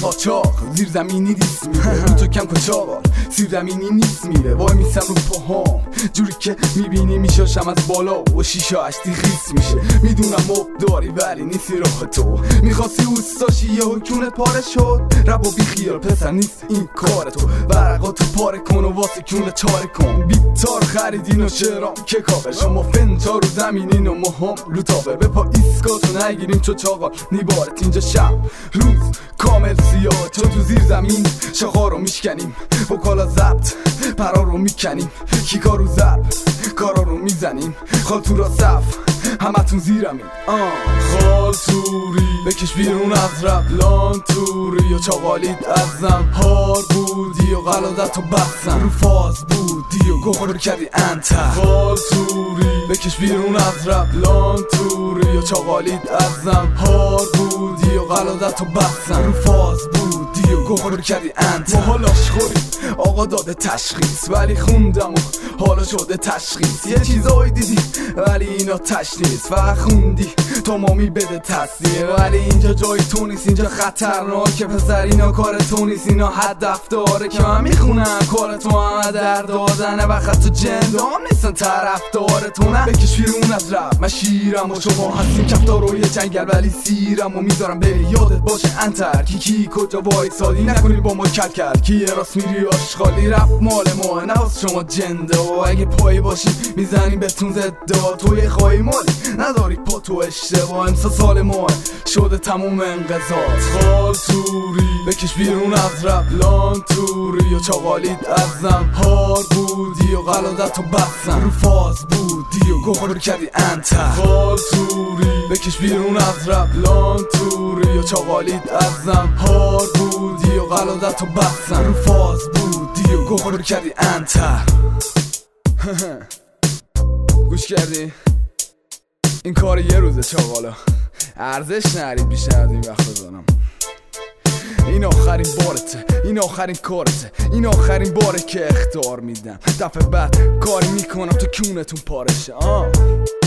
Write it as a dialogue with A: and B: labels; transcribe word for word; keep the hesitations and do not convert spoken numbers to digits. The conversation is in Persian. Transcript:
A: قاچاق زیر زمینی دیست میره رو تو کم کچاقال زیر زمینی نیست میره وای میسم رو پاهام جوری که میبینی میشاشم از بالا و شیشه اشتی خیس میشه میدونم مب داری ولی نیستی راه تو میخواستی اوستاشی یه حکونت پاره شد رب و بی خیال پسر نیست این کار تو ورقاتو پاره کن و واسه کونه چاره کن بیتار خریدین و شعرام که کافه شما فنجا رو زمینین و مهم رو تابه به پا ایسکاتو نگیریم چو چاقال نیبارت اینجا شب روز کامل سیاه چو تو زیر زمین شاخا رو میشکنیم با کالا زبط پرا رو میکنیم کیکا رو زب کارا رو میزنیم خال تو را صف همتون زیرمین خال توری بکش بیرون از رب لان توری و چاقالید ازم هار بودی و غلازت و بستم رو فاز بودی و گوخور کردی انتر خال توری بکش بیرون از رب لان توری و چاقالید ازم هار بودی و غلازت و بستم رو فاز بودی و گوخور کردی انتر ما حالاش خوریم آقا داده تشخیص ولی خوندم و حالا شده تشخیص یه چیزایی دیدی ولی اینا تش نیست فقط خوندی تا مامی بده تصدیه ولی اینجا جای تو نیست اینجا خطرناکه پسر اینا کار تو نیست اینا هدف داره که من میخونم کار تو همه در دادنه وقت تو جندام نیستن طرف داره تو نه بکش بیرون از رب من شیرم و شما هستیم کفتار روی جنگل ولی سیرم و میذارم بری یادت باشه انتر کی کی کجا وایسادی نکنی با ما کل کرد کی راست میری آشغالی رپ مال ما نه واسه شما جنده و اگه پایی باشی میزنیم بهتون زدا توی خواهی مالی نداری پا تو اشتباه امسا سال ما شده تموم انقضات خال توری بکش بیرون از رب لان توری و چاقالید ازم هار بودی و غلازت و بستم رو فاز بودی و گوخور کردی انتر خال توری بکش بیرون از رب لان توری و چاقالید ازم هار بودی و غلازت و بستم رو فاز بودی و گوخور کردی انتر گوش کردی؟ این کار یه روزه چاقالا ارزش نرید بیشتر از این وقت بزنم این آخرین بارته این آخرین کارته این آخرین باره که اختار میدم دفعه بعد کاری میکنم تو کونتون پارشه آه